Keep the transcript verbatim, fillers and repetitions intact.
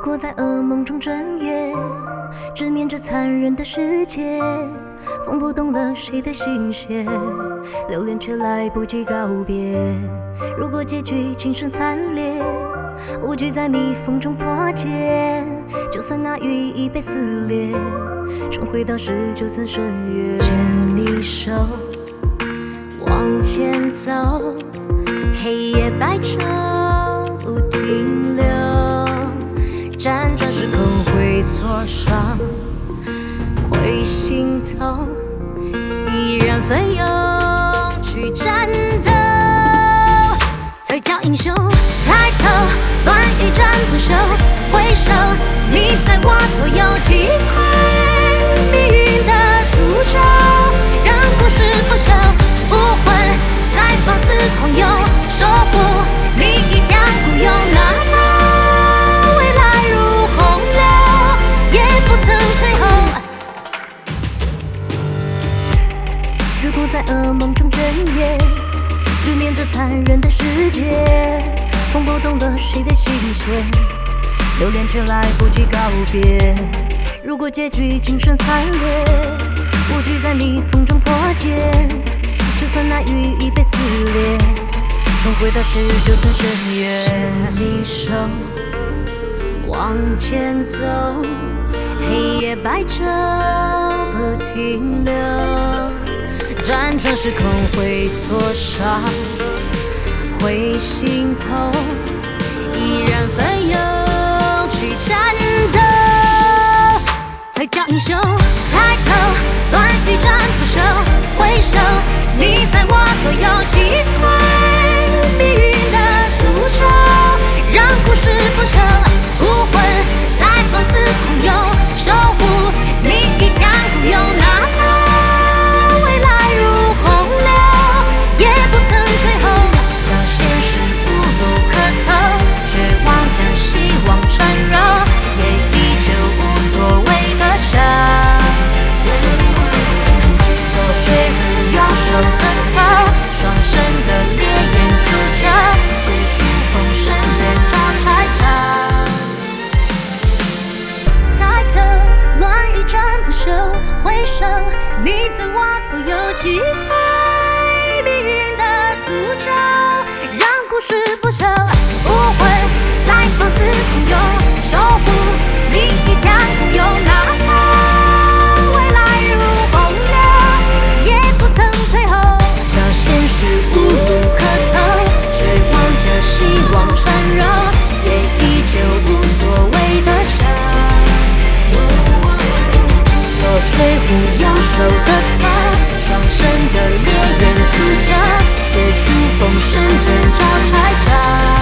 果在噩梦中睁眼，直面这残忍的世界，风不动了谁的心弦，留恋却来不及告别。如果结局今生惨烈，无惧在逆风中破茧，就算那羽翼被撕裂，重回到十九层深渊。牵你手，往前走，黑夜白昼不停留，辗转时空会挫伤，会心痛，依然奋勇去战斗，才叫英雄。抬头，乱与战不休，回首，你在我左右，击溃命运的诅咒，让故事不朽，武魂在放肆狂游，守护你一腔孤勇，哪怕未来如洪流，也不曾退后。如果在噩梦中睁眼，直面这残忍的世界，风拨动了谁的心弦，留恋却来不及告别。如果结局今生惨烈，无惧在逆风中破茧，就算那羽翼被撕裂，重回到十九层深渊。牵你手，往前走，黑夜白昼不停留，辗转时空会挫伤，会心痛，依然奋勇去战斗，才叫英雄。抬头，乱与战不休，回首，你在我左右，击溃命运的诅咒，让故事不朽，武魂在放肆狂游，守护你一腔孤勇，哪怕未来如洪流，也不曾退后。当现实无路可投，绝望将希望缠绕，也依旧无所谓的笑。左追右手的草，双生的烈焰出鞘，追逐风声剑招拆场。抬头，乱与战不休，回首，你在我左右，击溃命运的诅咒，让故事不朽，武魂在放肆狂游，守护你一腔孤勇，哪怕未来如洪流，也不曾退后。当现实无路可投，绝望着希望缠绕，也依旧无所谓的笑。左吹胡右手的草，双生的烈焰出鞘，追逐风声剑招拆场。